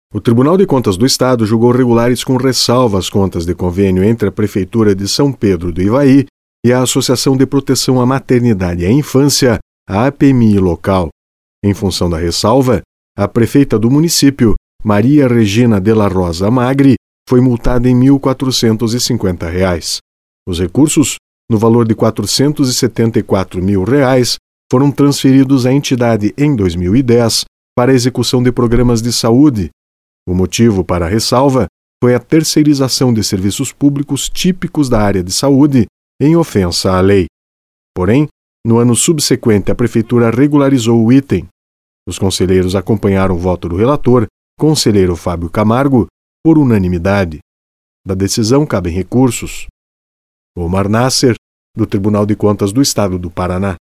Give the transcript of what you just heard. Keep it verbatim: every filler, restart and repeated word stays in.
O Tribunal de Contas do Estado julgou regulares com ressalva as contas de convênio entre a Prefeitura de São Pedro do Ivaí e a Associação de Proteção à Maternidade e à Infância, a A P M I local. Em função da ressalva, a prefeita do município, Maria Regina de la Rosa Magri, foi multada em mil quatrocentos e cinquenta reais. Os recursos, no valor de quatrocentos e setenta e quatro mil reais, foram transferidos à entidade em dois mil e dez para a execução de programas de saúde. O motivo para a ressalva foi a terceirização de serviços públicos típicos da área de saúde, em ofensa à lei. Porém, no ano subsequente, a Prefeitura regularizou o item. Os conselheiros acompanharam o voto do relator, conselheiro Fábio Camargo, por unanimidade. Da decisão cabem recursos. Omar Nasser, do Tribunal de Contas do Estado do Paraná.